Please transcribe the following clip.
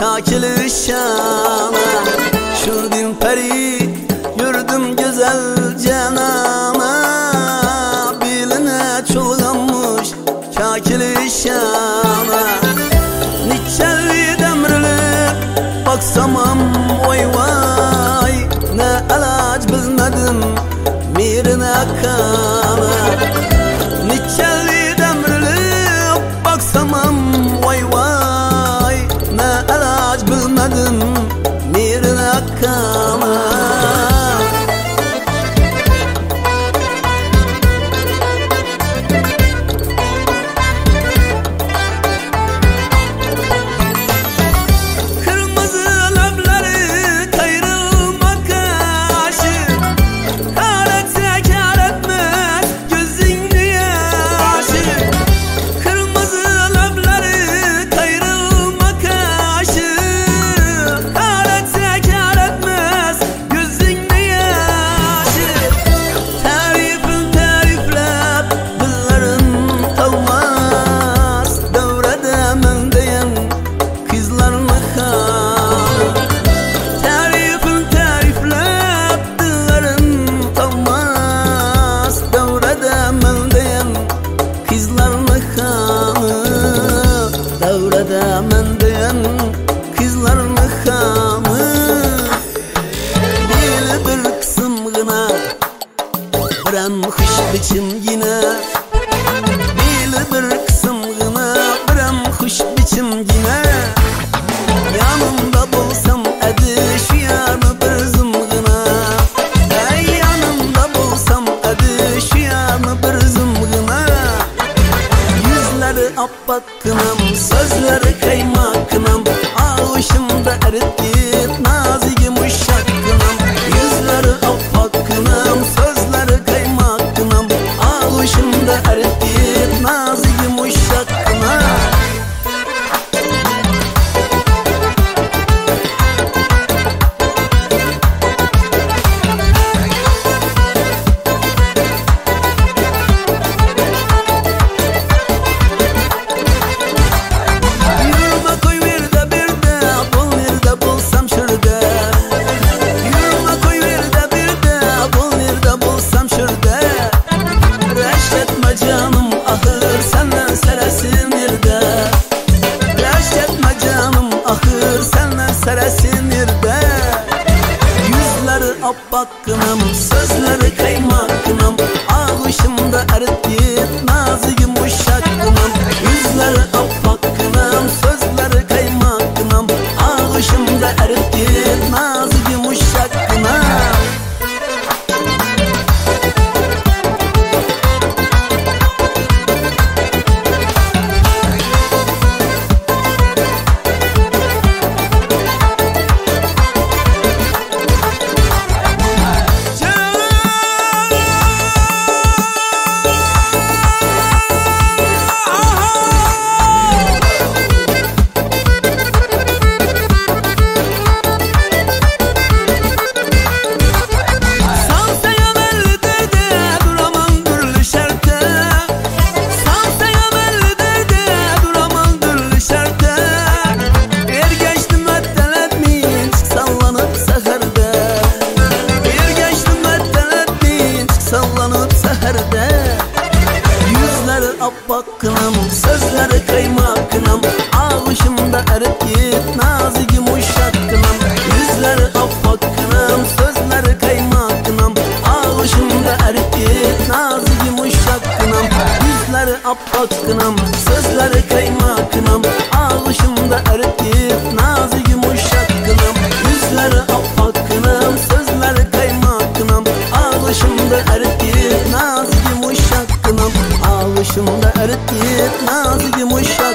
çakilişana. Şurdin peri yürüdüm güzel canana. Biline çoğlanmış çakilişana. Niçelli demrilip baksamam vay vay. Ne ilaç bilmedim mirine kana. Niçelli demrilip baksamam vay vay. Ne ilaç bilmedim mirine kana. Davrada mendiyen kızlarını kanı. Dili bir kısım gına biren hoş biçim yine. Dili bir kısım gına biren hoş biçim yine. Yanımda bulsam edi şu yanı bir zımgına. Ey yanımda bulsam edi şu yanı bir zımgına. Yüzleri appak kınam, sözleri kaymak kınam. Ağuşumda eritip nazik yumuşak kınam. Yüzleri appak kınam, sözleri kaymak kınam. Ağuşumda eritip nazik yumuşak kınam. Canım ahır senden seresin irde. Yaş etme canım ahır senden seresin irde. Yüzleri appak kınam, sözleri kaymak kınam. Ağuşumda eritip nazik yumuşak kınam. Yüzleri appak kınam, sözleri kaymak kınam. Ağuşumda eritip nazik yumuşak kınam. Yüzleri appak kınam, sözleri kaymak kınam. Ağuşumda eritip nazik yumuşak kınam. Yüzleri appak kınam, sözleri kaymak kınam. Ağuşumda eritip nazik yumuşak kınam. Yüzleri appak kınam, sözleri kaymak kınam. Ağuşumda eritip nazik yumuşak kınam. Yüzleri appak kınam, sözleri kaymak kınam. Ağuşumda eritip nazik yumuşak kınam. Ağuşumda eritip nazik yumuşak